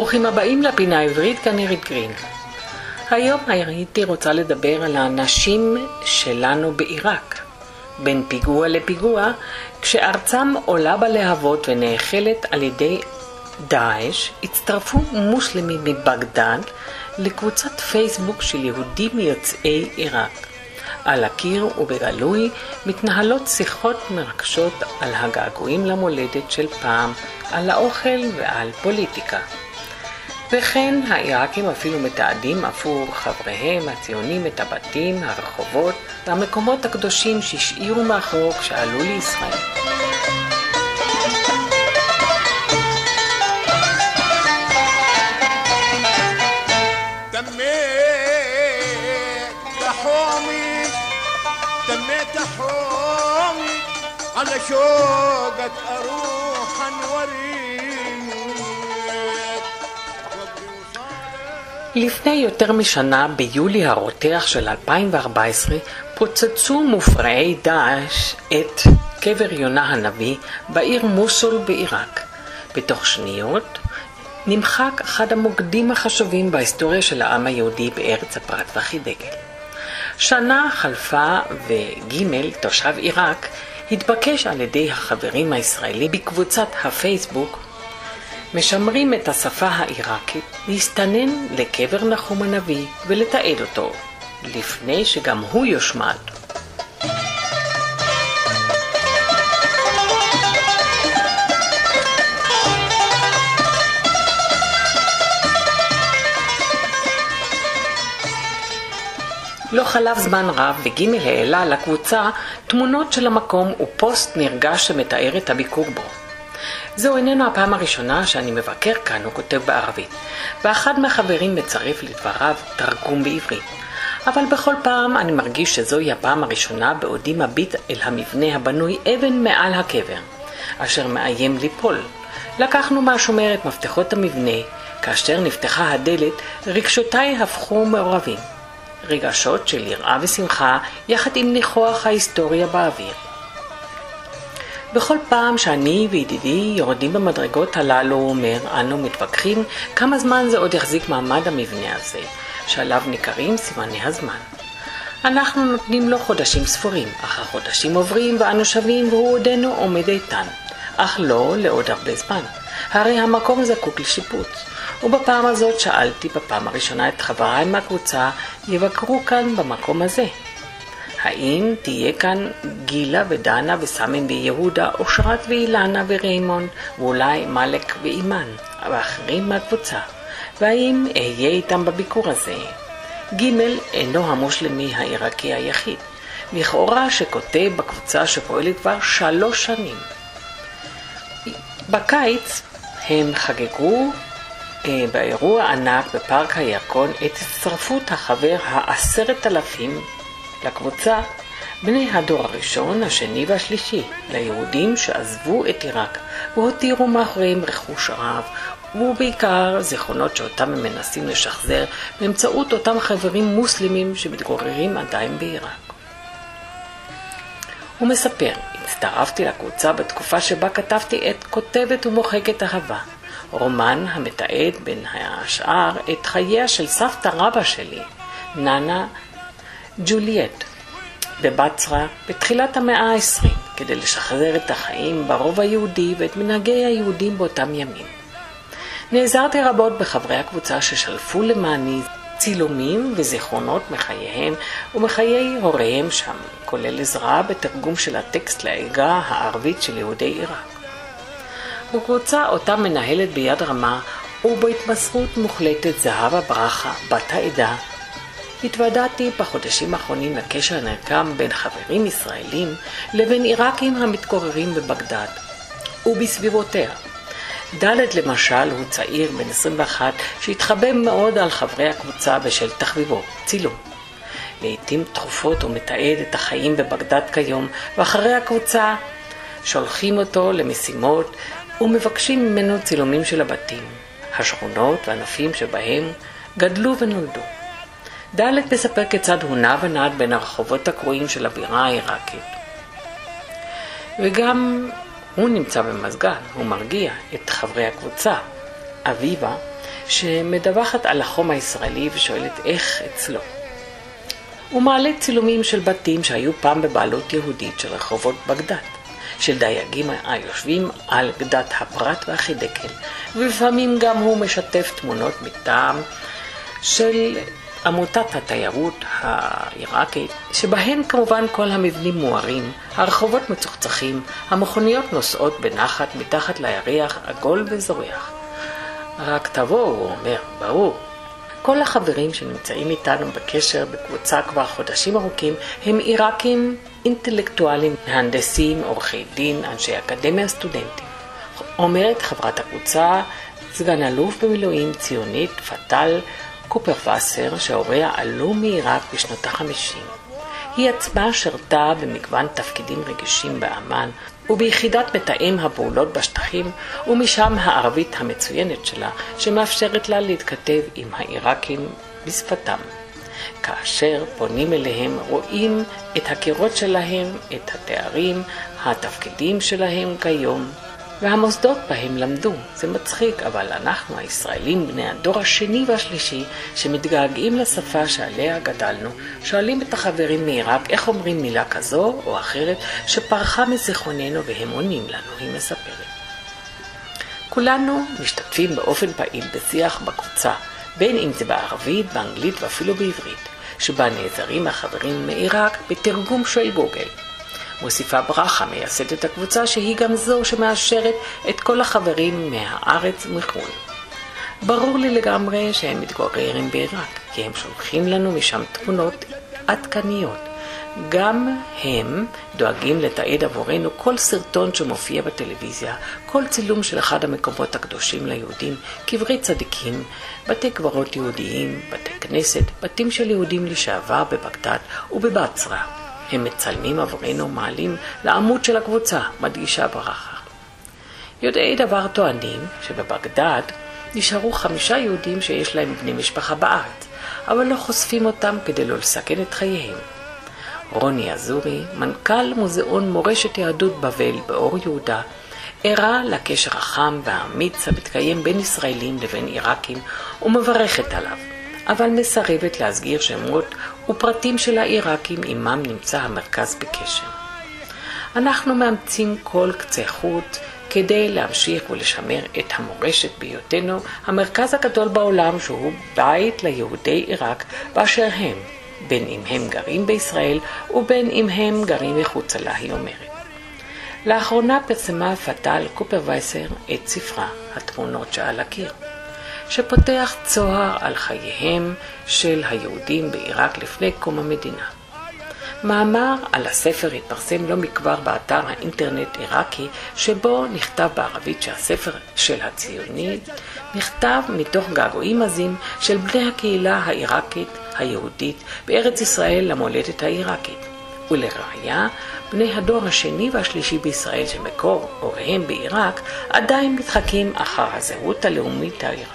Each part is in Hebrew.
ברוכים הבאים לפינה העברית, כאן עירית גרין. היום הייתי רוצה לדבר על האנשים שלנו בעיראק. בין פיגוע לפיגוע, כשארצם עולה בלהבות ונאכלת על ידי דאעש, הצטרפו מוסלמים מבגדד לקבוצת פייסבוק של יהודים יוצאי עיראק. על הקיר ובגלוי מתנהלות שיחות מרגשות על הגעגועים למולדת של פעם, על האוכל ועל פוליטיקה. וכן העיראקים אפילו מתעדים עבור חבריהם הציונים את הבתים, הרחובות והמקומות הקדושים שהשאירו מאחור כשעלו לישראל. تميت حومي على شوقك أروح أنوريك. לפני יותר משנה, ביולי הרותח של 2014, פוצצו מופרעי דאעש את קבר יונה הנביא בעיר מוסול בעיראק. בתוך שניות נמחק אחד המוקדים החשובים בהיסטוריה של העם היהודי בארץ הפרת והחידקל. שנה חלפה וגימל, תושב עיראק, התבקש על ידי החברים הישראלים בקבוצת הפייסבוק משמרים את השפה העיראקית להסתנן לקבר נחום הנביא ולתעד אותו, לפני שגם הוא יושמד. לא חלף זמן רב וגימל העלה לקבוצה תמונות של המקום ופוסט נרגש שמתאר את הביקור בו. זו איננו הפעם הראשונה שאני מבקר כאן, הוא כותב בערבית, ואחד מהחברים מצרף לדבריו תרגום בעברית. אבל בכל פעם אני מרגיש שזוהי הפעם הראשונה בעודי מביט אל המבנה הבנוי אבן מעל הקבר, אשר מאיים ליפול. לקחנו מהשומר את מפתחות המבנה, כאשר נפתחה הדלת רגשותיי הפכו מעורבים. רגשות של יראה ושמחה יחד עם ניחוח ההיסטוריה באוויר. בכל פעם שאני וידידי יורדים במדרגות הללו, אומר, אנו מתווכחים כמה זמן זה עוד יחזיק מעמד המבנה הזה, שעליו ניכרים סימני הזמן. אנחנו נותנים לו חודשים ספורים, אך החודשים עוברים ואנו שווים והוא עודנו עומד איתן, אך לא לעוד הרבה זמן. הרי המקום זקוק לשיפוץ. ובפעם הזאת שאלתי בפעם הראשונה את חבריי מהקבוצה, יבקרו כאן במקם הזה. האם תהיה כאן גילה ודנה וסמן ויהודה, אושרת ואילנה וריימון, ואולי מלק ואימן, ואחרים מהקבוצה? והאם אהיה איתם בביקור הזה? גימל אינו המוסלמי העיראקי היחיד, לכאורה שכותב בקבוצה שפועלת כבר 3 שנים. בקיץ הם חגגו באירוע ענק בפארק הירקון את הצטרפות החבר 10,000 לקבוצה, בני הדור הראשון, השני והשלישי, ליהודים שעזבו את עיראק והותירו מאחוריהם רכוש רב, ובעיקר זיכרונות שאותם הם מנסים לשחזר באמצעות אותם חברים מוסלמים שמתגוררים עדיין בעיראק. הוא מספר, הצטרפתי לקבוצה בתקופה שבה כתבתי את כותבת ומוחקת אהבה, רומן המתעד בין השאר את חייה של סבתא רבא שלי, ננה ג'וליאט, בבצרה בתחילת המאה ה-20, כדי לשחזר את החיים ברוב היהודי ואת מנהגי היהודים באותם ימים. נעזרתי רבות בחברי הקבוצה ששלפו למעני צילומים וזיכרונות מחייהם ומחיי הוריהם שם, כולל עזרה בתרגום של הטקסט לעגה הערבית של יהודי עיראק. בקבוצה אותה מנהלת ביד רמה ובהתמסרות מוחלטת זהבה ברכה, בת העדה, התוודעתי בחודשים האחרונים לקשר הנרקם בין חברים ישראלים לבין עיראקים המתגוררים בבגדד ובסביבותיה. דלת למשל הוא צעיר בן 21 שהתחבב מאוד על חברי הקבוצה בשל תחביבו, צילום. לעתים תכופות הוא מתעד את החיים בבגדד כיום, ואחרי הקבוצה שולחים אותו למשימות ומבקשים ממנו צילומים של הבתים, השכונות והנופים שבהם גדלו ונולדו. דלת מספר כיצד הוא נע ונד בין הרחובות הקרועים של הבירה העיראקית. וגם הוא נמצא במזגן, הוא מרגיע את חברי הקבוצה. אביבה, שמדווחת על החום הישראלי ושואלת איך אצלו. הוא מעלה צילומים של בתים שהיו פעם בבעלות יהודית של רחובות בגדד, של דייגים היושבים על גדת הפרת והחידקל, ולפעמים גם הוא משתף תמונות מטעם של עמותת התיירות העיראקית, שבהן כמובן כל המבנים מוארים, הרחובות מצוחצחים, המכוניות נוסעות בנחת מתחת לירח עגול וזורח. רק תבואו, הוא אומר, ברור. כל החברים שנמצאים איתנו בקשר בקבוצה כבר חודשים ארוכים הם עיראקים אינטלקטואלים, מהנדסים, עורכי דין, אנשי אקדמיה, סטודנטים. אומרת חברת הקבוצה, סגן אלוף במילואים ציונית פטל קופרווסר, שהוריה עלו מעיראק בשנות ה-50. היא עצמה שרתה במגוון תפקידים רגישים באמן וביחידת מתאם הפעולות בשטחים, ומשם הערבית המצוינת שלה שמאפשרת לה להתכתב עם העיראקים בשפתם. כאשר פונים אליהם רואים את הקירות שלהם, את התארים, התפקידים שלהם כיום והמוסדות בהם למדו. זה מצחיק, אבל אנחנו הישראלים בני הדור השני והשלישי שמתגעגעים לשפה שעליה גדלנו, שואלים את החברים מעיראק איך אומרים מילה כזו או אחרת שפרחה מזיכרוננו והם עונים לנו, היא מספרת. כולנו משתתפים באופן פעיל בשיח בקבוצה, בין אם זה בערבית, באנגלית ואפילו בעברית, שבה נעזרים החברים מעיראק בתרגום של גוגל. מוסיפה ברכה מייסדת הקבוצה שהיא גם זו שמאשרת את כל החברים מהארץ ומחו"ל. ברור לי לגמרי שהם מתגוררים בעיראק, כי הם שולחים לנו משם תמונות עדכניות. גם הם דואגים לתעד עבורנו כל סרטון שמופיע בטלוויזיה, כל צילום של אחד המקומות הקדושים ליהודים, קברי צדיקים, בתי קברות יהודיים, בתי כנסת, בתים של יהודים לשעבר בבגדד ובבצרה. הם מצלמים עבורנו מעלים לעמוד של הקבוצה, מדגישה ברכה. יודעי דבר טוענים שבבגדד נשארו 5 יהודים שיש להם בני משפחה בארץ, אבל לא חושפים אותם כדי לא לסכן את חייהם. רוני אזורי, מנכ"ל מוזיאון מורשת יהדות בבל באור יהודה, ערה לקשר החם והאמיץ המתקיים בין ישראלים לבין עיראקים ומברכת עליו, אבל מסרבת להסגיר שמות ופרטים של העיראקים עמם נמצא המרכז בקשר. אנחנו מאמצים כל קצה חוט כדי להמשיך ולשמר את המורשת בהיותנו המרכז הגדול בעולם שהוא בית ליהודי עיראק באשר הם, בין אם הם גרים בישראל ובין אם הם גרים מחוצה לה, היא אומרת. לאחרונה פרסמה פטל קופרווסר את ספרה התמונות שעל הקיר, שפותח צוהר על חייהם של היהודים בעיראק לפני קום המדינה. מאמר על הספר התפרסם לא מכבר באתר האינטרנט עיראקי, שבו נכתב בערבית שהספר של הציוני נכתב מתוך געגועים עזים של בני הקהילה העיראקית היהודית בארץ ישראל למולדת העיראקית. ולראיה, בני הדור השני והשלישי בישראל שמקור הוריהם בעיראק עדיין מתחקים אחר הזהות הלאומית העיראקית.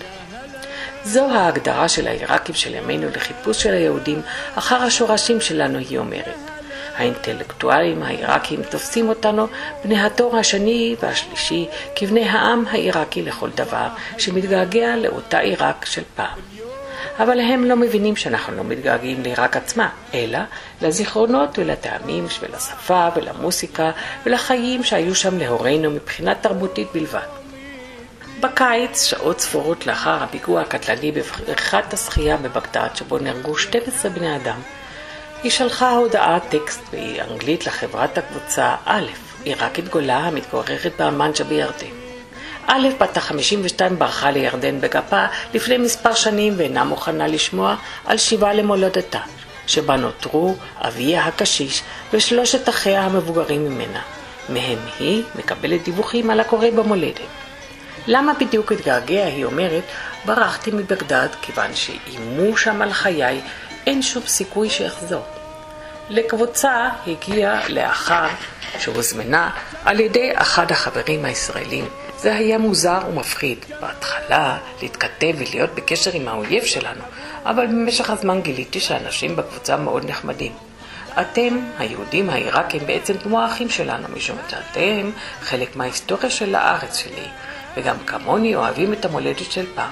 זו ההגדרה של העיראקים של ימינו לחיפוש של היהודים אחר השורשים שלנו, היא אומרת. האינטלקטואלים העיראקים תופסים אותנו, בני הדור השני והשלישי, כבני העם העיראקי לכל דבר, שמתגעגע לאותה עיראק של פעם. אבל הם לא מבינים שאנחנו לא מתגעגעים לעיראק עצמה, אלא לזיכרונות ולטעמים ולשפה ולמוסיקה ולחיים שהיו שם להורינו מבחינה תרבותית בלבד. בקיץ, שעות ספורות לאחר הפיגוע הקטלני בבריכת השחייה בבגדד, שבו נהרגו 12 בני אדם, היא שלחה הודעת טקסט באנגלית לחברת הקבוצה א', עיראקית גולה המתגוררת באמן שבירדן. א', בת ה-52 ברחה לירדן בגפה לפני מספר שנים ואינה מוכנה לשמוע על שיבה למולדתה, שבה נותרו אביה הקשיש ושלושת אחיה המבוגרים ממנה. מהם היא מקבלת דיווחים על הקורה במולדת. למה בדיוק התגעגע? היא אומרת, ברחתי מבגדד כיוון שאימו שם על חיי, אין שום סיכוי שיחזור. לקבוצה הגיעה לאחר שהוזמנה על ידי אחד החברים הישראלים. זה היה מוזר ומפחיד. בהתחלה להתכתב ולהיות בקשר עם האויב שלנו, אבל במשך הזמן גיליתי שאנשים בקבוצה מאוד נחמדים. אתם, היהודים העיראקים, בעצם כמו האחים שלנו, משום שאתם חלק מההיסטוריה של הארץ שלי, וגם כמוני אוהבים את המולדת של פעם.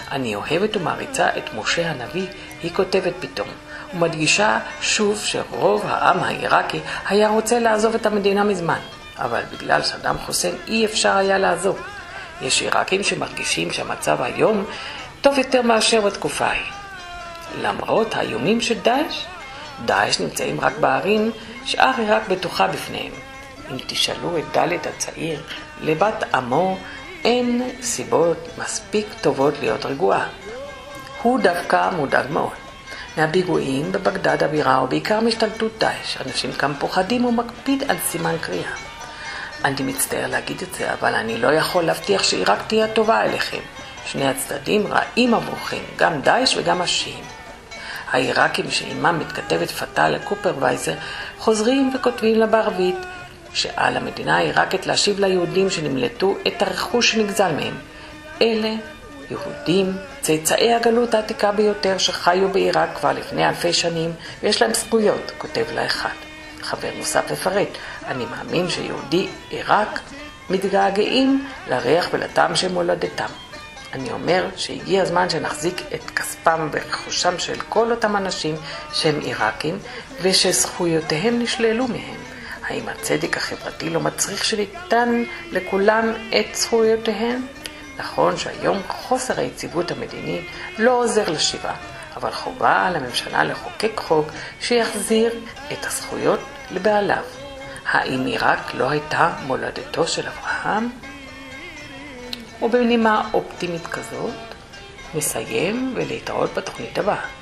אני אוהבת ומעריצה את משה הנביא, היא כותבת פתאום, ומדגישה שוב שרוב העם העיראקי היה רוצה לעזוב את המדינה מזמן, אבל בגלל סדאם חוסיין אי אפשר היה לעזוב. יש עיראקים שמרגישים שהמצב היום טוב יותר מאשר בתקופה ההיא. למרות האיומים של דאעש נמצאים רק בערים, שאר עיראק בטוחה בפניהם. אם תשאלו את דלת הצעיר, לבת עמו אין סיבות מספיק טובות להיות רגועה. הוא דווקא מודאג מאוד. מהפיגועים בבגדד הבירה ובעיקר משתלטות דאעש, אנשים כאן פוחדים ומקפיד על סימן קריאה. אני מצטער להגיד את זה, אבל אני לא יכול להבטיח שעיראק תהיה טובה אליכם. שני הצדדים רעים עבורכם, גם דאעש וגם השיעים. העיראקים שעימם מתכתבת פתאל קופרווייזר חוזרים וכותבים לה בערבית שעל המדינה העיראקית להשיב ליהודים שנמלטו את הרכוש שנגזל מהם. אלה יהודים, צאצאי הגלות העתיקה ביותר שחיו בעיראק כבר לפני אלפי שנים ויש להם זכויות, כותב לה אחד. חבר נוסף מפרט, אני מאמין שיהודי עיראק מתגעגעים לריח ולטעם של מולדתם. אני אומר שהגיע הזמן שנחזיק את כספם ורכושם של כל אותם אנשים שהם עיראקים ושזכויותיהם נשללו מהם. האם הצדק החברתי לא מצריך שניתן לכולם את זכויותיהם? נכון שהיום חוסר היציבות המדינית לא עוזר לשיבה, אבל חובה על הממשלה לחוקק חוק שיחזיר את הזכויות לבעליו. האם עיראק לא הייתה מולדתו של אברהם? ובנימה אופטימית כזאת, נסיים ולהתראות בתוכנית הבאה.